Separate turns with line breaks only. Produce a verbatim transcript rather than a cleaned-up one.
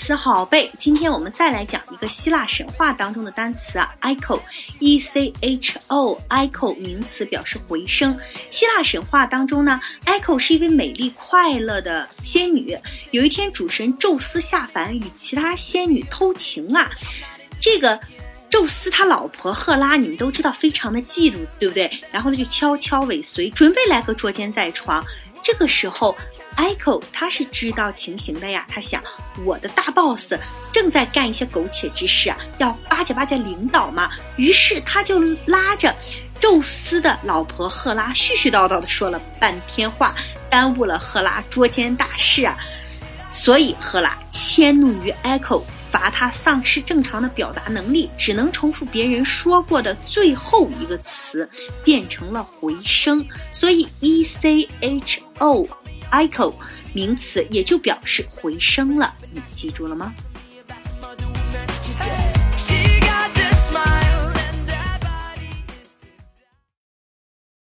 词好背。今天我们再来讲一个希腊神话当中的单词啊 echo E C H O echo 名词表示回声。希腊神话当中呢 echo 是一位美丽快乐的仙女，有一天主神宙斯下凡与其他仙女偷情啊，这个宙斯他老婆赫拉你们都知道非常的嫉妒，对不对？然后他就悄悄尾随，准备来个捉奸在床。这个时候 echo 他是知道情形的呀，他想我的大 boss 正在干一些苟且之事啊，要巴结巴结领导嘛，于是他就拉着宙斯的老婆赫拉絮絮叨叨的说了半天话，耽误了赫拉捉奸大事啊。所以赫拉迁怒于 echo， 罚他丧失正常的表达能力，只能重复别人说过的最后一个词，变成了回声。所以 E C H O echo 名词也就表示回声了，你记住了吗？